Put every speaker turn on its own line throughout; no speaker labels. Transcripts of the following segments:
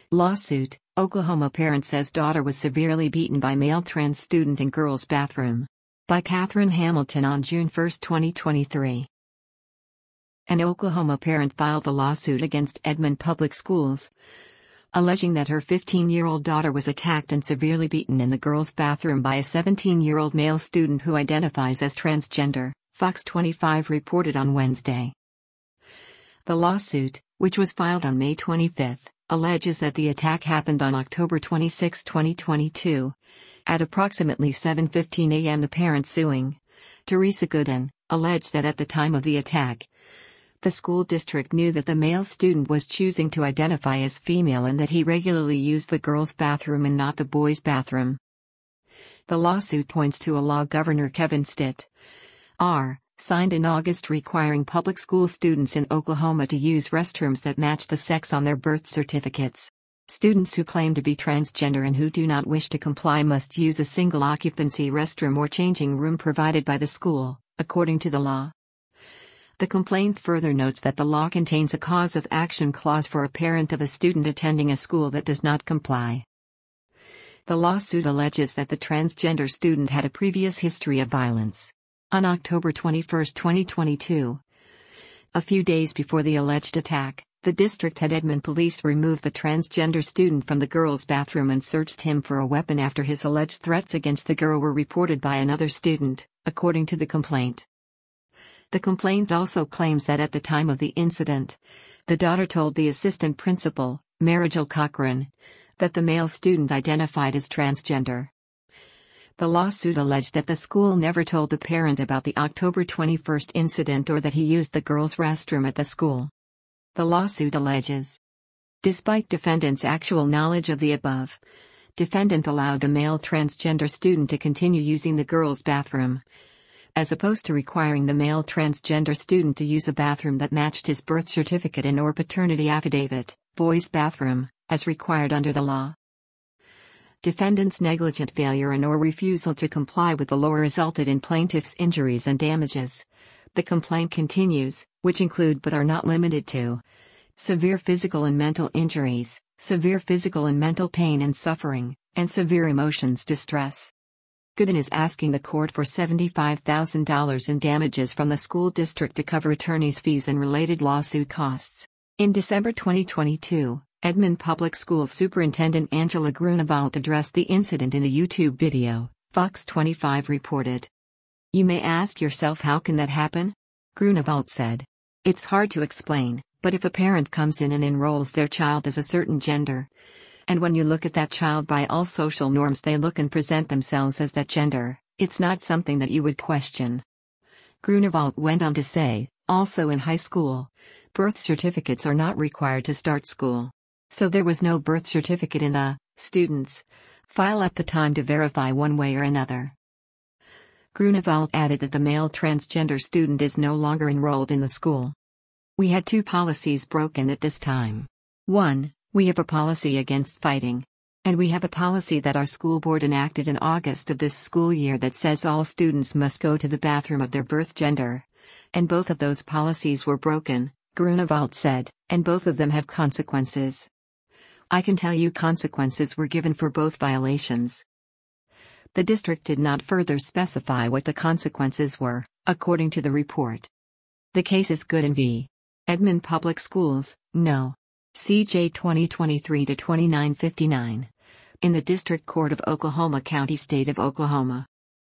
Lawsuit: Oklahoma parent says daughter was severely beaten by male trans student in girls' bathroom. By Catherine Hamilton on June 1, 2023. An Oklahoma parent filed a lawsuit against Edmond Public Schools, alleging that her 15-year-old daughter was attacked and severely beaten in the girls' bathroom by a 17-year-old male student who identifies as transgender, Fox 25 reported on Wednesday. The lawsuit, which was filed on May 25, alleges that the attack happened on October 26, 2022. At approximately 7:15 a.m. the parent suing, Teresa Gooden, alleged that at the time of the attack, the school district knew that the male student was choosing to identify as female and that he regularly used the girls' bathroom and not the boys' bathroom. The lawsuit points to a law Governor Kevin Stitt R. signed in August requiring public school students in Oklahoma to use restrooms that match the sex on their birth certificates. Students who claim to be transgender and who do not wish to comply must use a single-occupancy restroom or changing room provided by the school, according to the law. The complaint further notes that the law contains a cause of action clause for a parent of a student attending a school that does not comply. The lawsuit alleges that the transgender student had a previous history of violence. On October 21, 2022, a few days before the alleged attack, the district had Edmond police remove the transgender student from the girls' bathroom and searched him for a weapon after his alleged threats against the girl were reported by another student, according to the complaint. The complaint also claims that at the time of the incident, the daughter told the assistant principal, Marigel Cochran, that the male student identified as transgender. The lawsuit alleged that the school never told the parent about the October 21 incident or that he used the girls' restroom at the school. The lawsuit alleges, despite defendant's actual knowledge of the above, defendant allowed the male transgender student to continue using the girls' bathroom, as opposed to requiring the male transgender student to use a bathroom that matched his birth certificate and/or paternity affidavit, boys' bathroom, as required under the law. Defendant's negligent failure and/or refusal to comply with the law resulted in plaintiff's injuries and damages. The complaint continues, which include but are not limited to severe physical and mental injuries, severe physical and mental pain and suffering, and severe emotions distress. Gooden is asking the court for $75,000 in damages from the school district to cover attorney's fees and related lawsuit costs. In December 2022, Edmond Public Schools Superintendent Angela Grunewald addressed the incident in a YouTube video, Fox 25 reported. You may ask yourself, how can that happen? Grunewald said. It's hard to explain, but if a parent comes in and enrolls their child as a certain gender, and when you look at that child by all social norms they look and present themselves as that gender, it's not something that you would question. Grunewald went on to say, also in high school, birth certificates are not required to start school. So there was no birth certificate in the student's file at the time to verify one way or another. Grunewald added that the male transgender student is no longer enrolled in the school. We had two policies broken at this time. 1. We have a policy against fighting. And we have a policy that our school board enacted in August of this school year that says all students must go to the bathroom of their birth gender. And both of those policies were broken, Grunewald said, and both of them have consequences. I can tell you consequences were given for both violations. The district did not further specify what the consequences were, according to the report. The case is Gooden v. Edmond Public Schools, No. CJ 2023-2959. In the District Court of Oklahoma County, State of Oklahoma.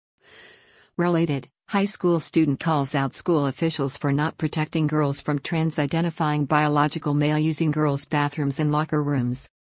Related, high school student calls out school officials for not protecting girls from trans-identifying biological male using girls' bathrooms and locker rooms.